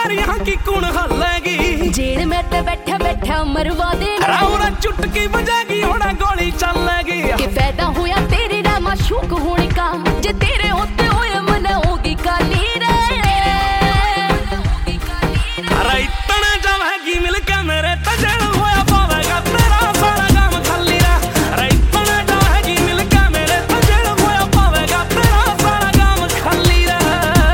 तेरियां की कौन हल्लेगी। जेल में ते बैठा बैठा मरवा देना। राउरा चुटकी बजेगी होना गोली चलेगी। के फायदा होया तेरे रा माशूक होने का, जे तेरे होते होए मन होगी काली रे। अरे इतने जावेगी मिलके मेरे तजल होया पावेगा तेरा सारा काम खाली रे। अरे इतने जावेगी मिलके मेरे तजल होया पावेगा तेरा सारा काम खाली रे।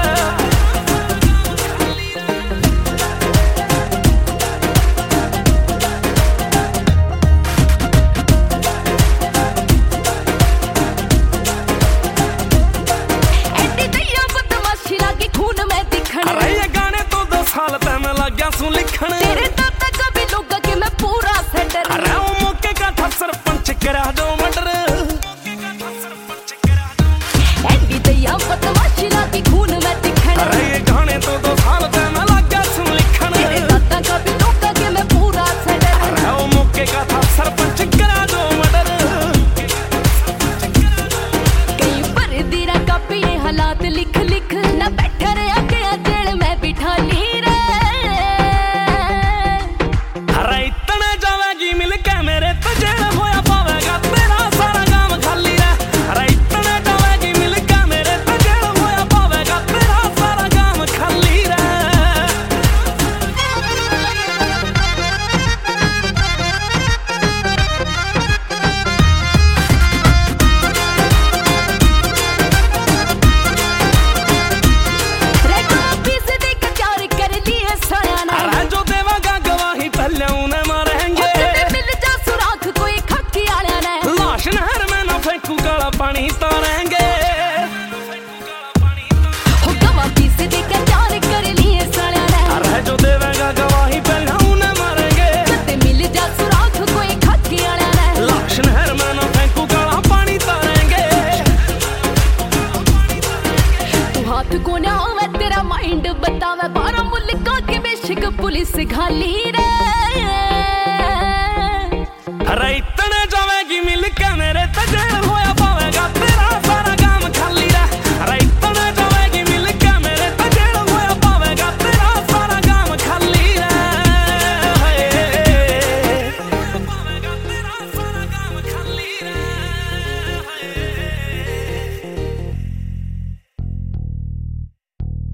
एडी दैया बदमाशी लागी खून में दिखण। अरे ये गाने तो 2 साल पे मैं लग गया सुन लिखण। तेरे तब तक कभी लोग के मैं पूरा सेटर। अरे वो मौके का था सरपंच करा दो मर्डर। एडी दैया बदमाशी लागी खून में दिखण। अरे ये गाने तो 2 साल पे मैं लग गया सुन लिखण। तेरे तब तक कभी लोग के मैं पूरा सेटर। अरे वो मौके का था सरपंच करा दो मर्डर। कई पर दीरा कापी ये हालात लिख लिख ना बैठा रहा के जेल में बिठा ली रे। अरे इतने जावेगी मिलके मेरे तजल होया पावेगा तेरा सारा काम खाली रे। अरे इतने जावेगी मिलके मेरे तजल होया पावेगा तेरा सारा काम खाली रे। रे काफी से देख प्यार कर लिए साया ना। अरे जो देवागा गवाही पहले उन्हें मारेंगे। तेरे मिल जा सुराख कोई खक्की आया ना। लाश नहर में ना फेंकू काला पानी तारेंगे। हो काफी से देख प्यार कर लिए साया ना। अरे जो देवेगा गवाही पहले उन्हें मारेंगे। ते मिल जा सुराख कोई खक्की आया ना। लाश नहर में ना फेंकू काला पानी तारेंगे। तू हाथ को ना आवे तेरा माइंड बतावे। 12 मुल्का के बेशक पुलिस घाली